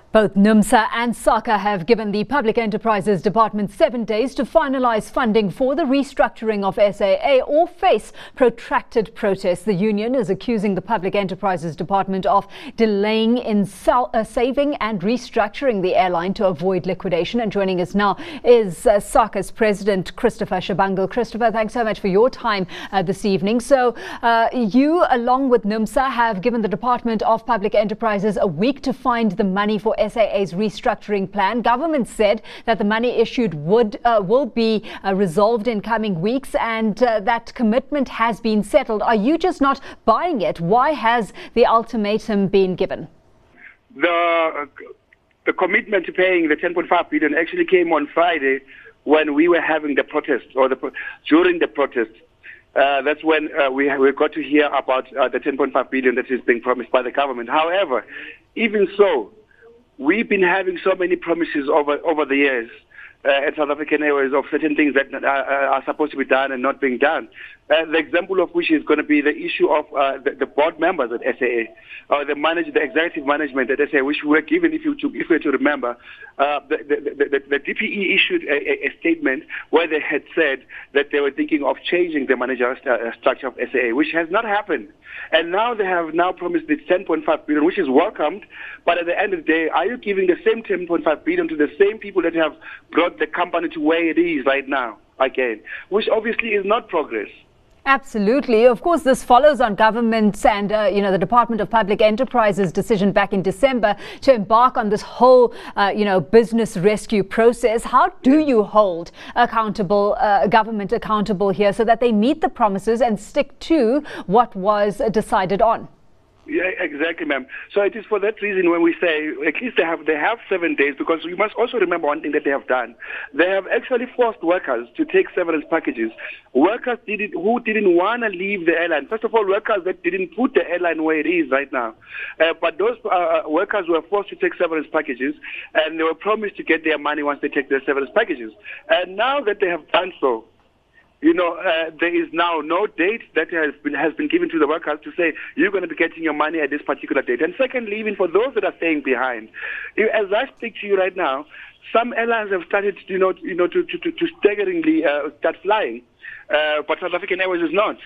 Both NUMSA and SACA have given the Public Enterprises Department 7 days to finalise funding for the restructuring of SAA or face protracted protests. The union is accusing the Public Enterprises Department of delaying in saving and restructuring the airline to avoid liquidation. And joining us now is SACA's President Christopher Shabangu. Christopher, thanks so much for your time this evening. So you, along with NUMSA, have given the Department of Public Enterprises a week to find the money for SAA's restructuring plan. Government said that the money issued will be resolved in coming weeks, and that commitment has been settled. Are you just not buying it? Why has the ultimatum been given? The commitment to paying the 10.5 billion actually came on Friday when we were having the protest, or during the protest. That's when we got to hear about the 10.5 billion that is being promised by the government. However, even so, we've been having so many promises over the years at South African Airways of certain things that are supposed to be done and not being done. The example of which is going to be the issue of the board members at SAA, the executive management at SAA, which we were given, if you were to remember, the DPE issued a statement where they had said that they were thinking of changing the managerial structure of SAA, which has not happened. And now they have promised this 10.5 billion, which is welcomed. But at the end of the day, are you giving the same 10.5 billion to the same people that have brought the company to where it is right now again, which obviously is not progress? Absolutely. Of course, this follows on government's and, the Department of Public Enterprises decision back in December to embark on this whole, business rescue process. How do you hold government accountable here so that they meet the promises and stick to what was decided on? Yeah, exactly, ma'am. So it is for that reason when we say at least they have 7 days, because you must also remember one thing that they have done. They have actually forced workers to take severance packages. Workers who didn't want to leave the airline. First of all, workers that didn't put the airline where it is right now. But those workers were forced to take severance packages, and they were promised to get their money once they take their severance packages. And now that they have done so, there is now no date that has been given to the workers to say you're going to be getting your money at this particular date. And secondly, even for those that are staying behind, as I speak to you right now, some airlines have started, to staggeringly start flying. But South African Airways is not.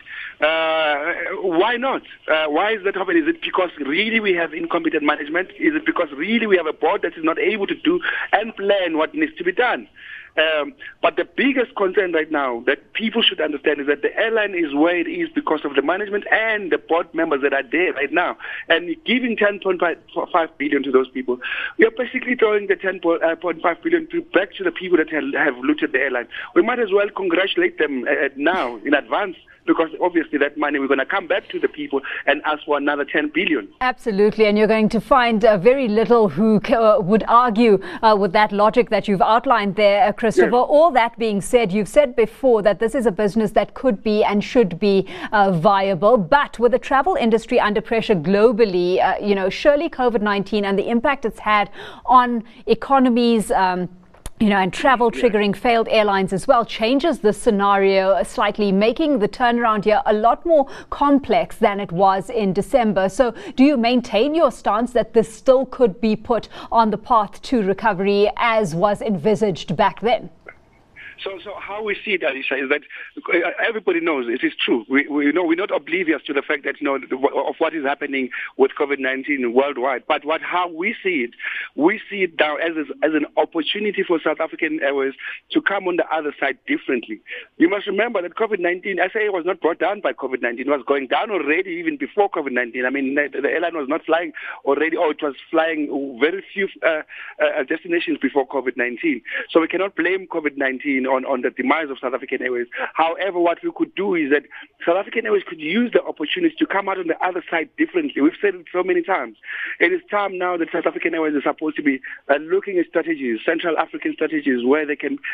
Why not? Why is that happening? Is it because really we have incompetent management? Is it because really we have a board that is not able to do and plan what needs to be done? But the biggest concern right now that people should understand is that the airline is where it is because of the management and the board members that are there right now. And giving 10.5 billion to those people, we are basically throwing the 10.5 billion back to the people that have looted the airline. We might as well congratulate them now in advance, because obviously that money we're going to come back to the people and ask for another 10 billion. Absolutely, and you're going to find very little who would argue with that logic that you've outlined there, Christopher. Yes. All that being said, you've said before that this is a business that could be and should be viable, but with the travel industry under pressure globally, surely COVID-19 and the impact it's had on economies, and travel triggering failed airlines as well, changes the scenario slightly, making the turnaround here a lot more complex than it was in December. So do you maintain your stance that this still could be put on the path to recovery as was envisaged back then? So how we see it, Alicia, is that everybody knows it is true. We're not oblivious to the fact that of what is happening with COVID-19 worldwide. But how we see it now as an opportunity for South African Airways to come on the other side differently. You must remember that COVID-19, SAA was not brought down by COVID-19. It was going down already even before COVID-19. I mean, the airline was not flying already, or it was flying very few destinations before COVID-19. So we cannot blame COVID-19 on the demise of South African Airways. However, what we could do is that South African Airways could use the opportunity to come out on the other side differently. We've said it so many times. It is time now that South African Airways is supposed to be looking at strategies, Central African strategies, where they can,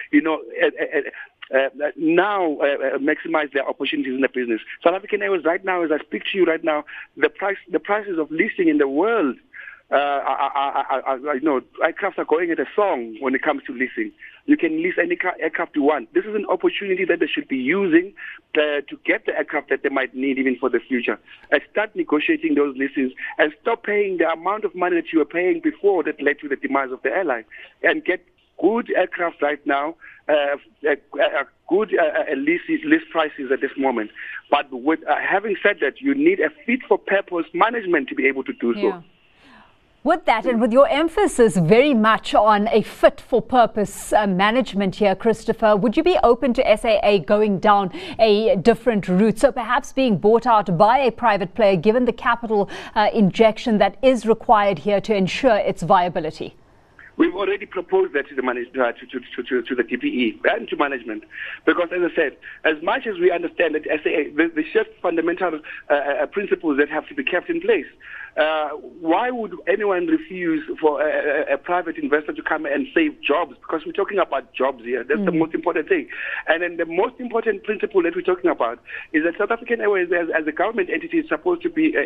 maximize their opportunities in the business. South African Airways right now, as I speak to you right now, the prices of leasing in the world aircrafts are going at a song when it comes to leasing. You can lease any aircraft you want. This is an opportunity that they should be using to get the aircraft that they might need even for the future. And start negotiating those leases and stop paying the amount of money that you were paying before that led to the demise of the airline. And get good aircraft right now, good lease prices at this moment. But with having said that, you need a fit-for-purpose management to be able to do so. With that, and with your emphasis very much on a fit-for-purpose management here, Christopher, would you be open to SAA going down a different route? So perhaps being bought out by a private player, given the capital injection that is required here to ensure its viability? We've already proposed that to the to the DPE and to management, because, as I said, as much as we understand that SAA, the shift fundamental principles that have to be kept in place, why would anyone refuse for a private investor to come and save jobs? Because we're talking about jobs here. That's the most important thing. And then the most important principle that we're talking about is that South African Airways, as a government entity, is supposed to be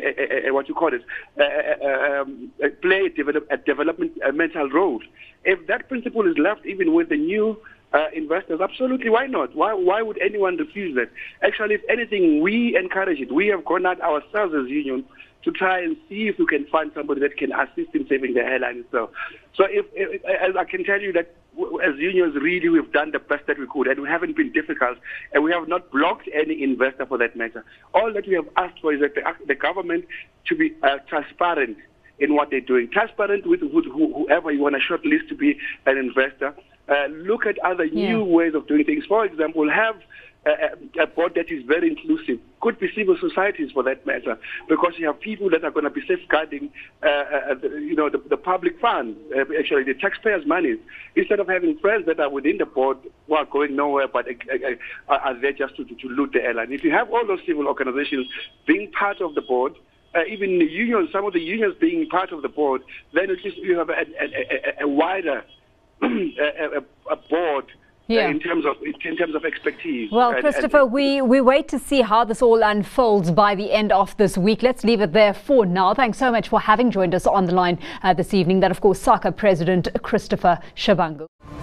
play a developmental role. If that principle is left even with the new investors, absolutely, why not? Why would anyone refuse that? Actually, if anything, we encourage it. We have gone out ourselves as union to try and see if we can find somebody that can assist in saving the airline itself. So as I can tell you that as unions, really, we've done the best that we could, and we haven't been difficult, and we have not blocked any investor for that matter. All that we have asked for is that the government to be transparent in what they're doing, transparent with whoever you want to shortlist to be an investor. Look at other new ways of doing things. For example, have a board that is very inclusive. Could be civil societies for that matter, because you have people that are going to be safeguarding, the public funds, actually the taxpayers' money, instead of having friends that are within the board who are going nowhere but are there just to loot the airline. If you have all those civil organizations being part of the board, even the unions, some of the unions being part of the board, then you have a wider a board. In terms of expertise. Well, Christopher, we wait to see how this all unfolds by the end of this week. Let's leave it there for now. Thanks so much for having joined us on the line this evening. That, of course, SACA President Christopher Shabangu.